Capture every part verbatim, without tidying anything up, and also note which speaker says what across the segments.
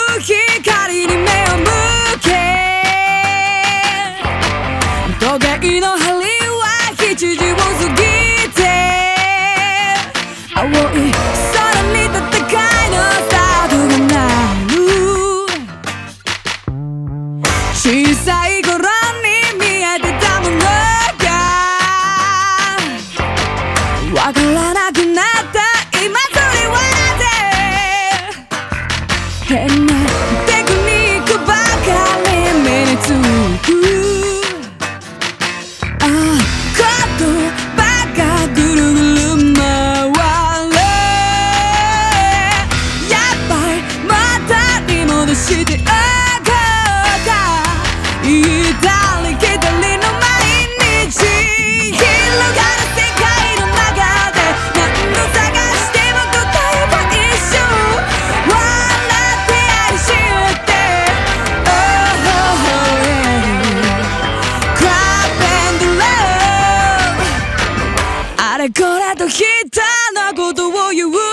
Speaker 1: 光に目を向け、時計の針はしちじを過ぎて、青い空に戦いのスタートが鳴る。小さい頃に見えてたものがわからなくなった今それは変なテクニックばかり目につく。ああ言葉がぐるぐる回れ、やっぱり元に戻してあげた。行ったり来たりの毎日、広がる世界の中で何度探しても答えは一緒。あれこれとひたなことを言うか、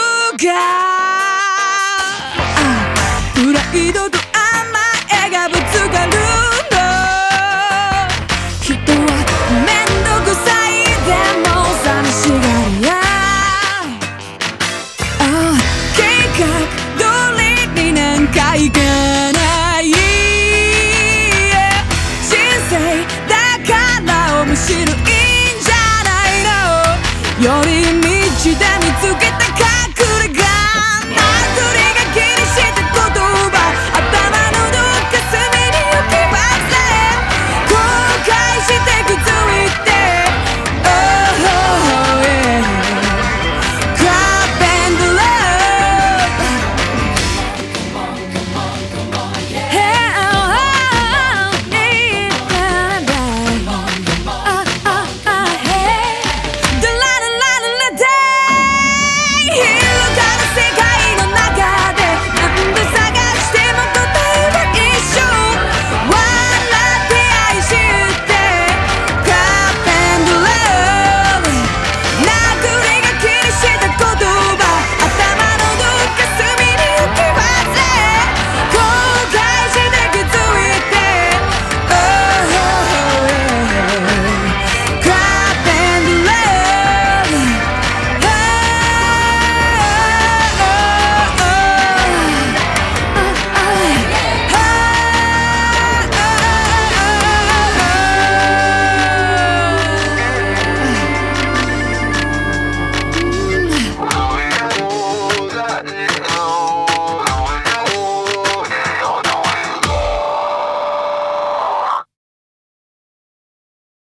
Speaker 1: プライドと甘えがぶつかるの。人はめんどくさいでも寂しがりや、ああ計画通りに何回か